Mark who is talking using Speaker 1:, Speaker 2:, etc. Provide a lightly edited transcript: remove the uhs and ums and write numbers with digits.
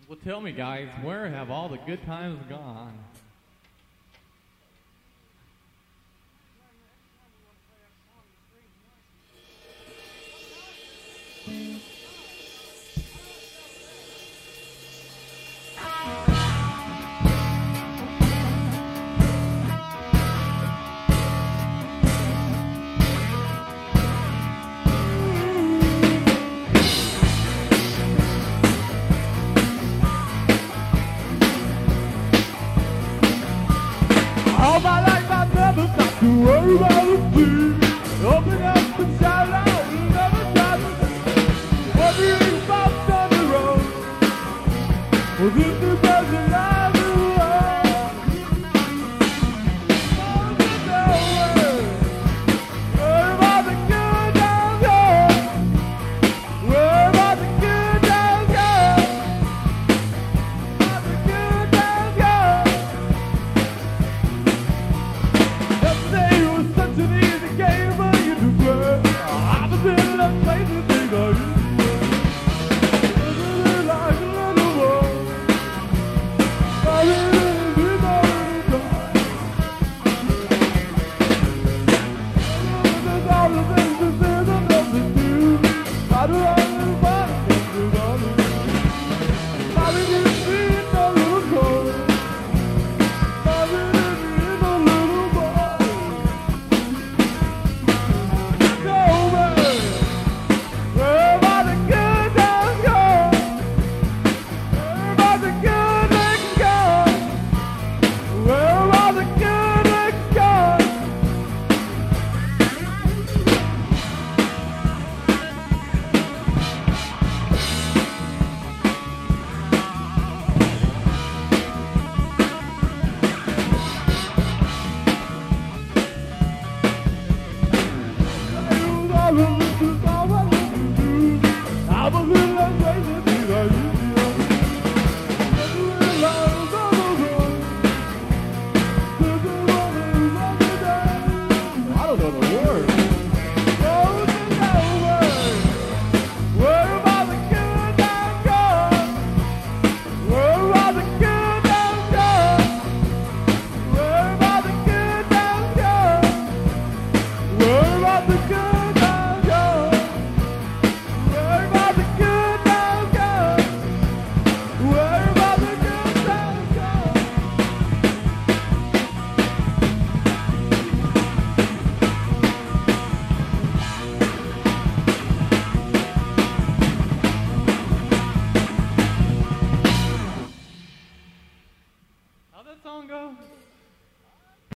Speaker 1: Well, tell me, guys, where have all the good times gone?
Speaker 2: All my life I've never thought to worry about a thing. Open up and shout out and never stop. Wondering about down the road. Well, this is doesn't lie to us. Where about the good times gone? Where about the good times gone? About the good times gone? Yesterday was such an easy game for you to play. I was in a place to think of you. Living like a little boy. Falling in the dark. There's all the things to say that nothing new. I don't know what things are gonna do. Falling in the little cold. Falling in the little boy. Where about the good times gone? Where about the good things gone? Where about the good things gone? I don't know the words. Where about the good times gone? Where about the good times gone? Where about the good times gone? Where about the good times gone? Where about the good times gone? Where about the good times gone?
Speaker 1: How'd that song go?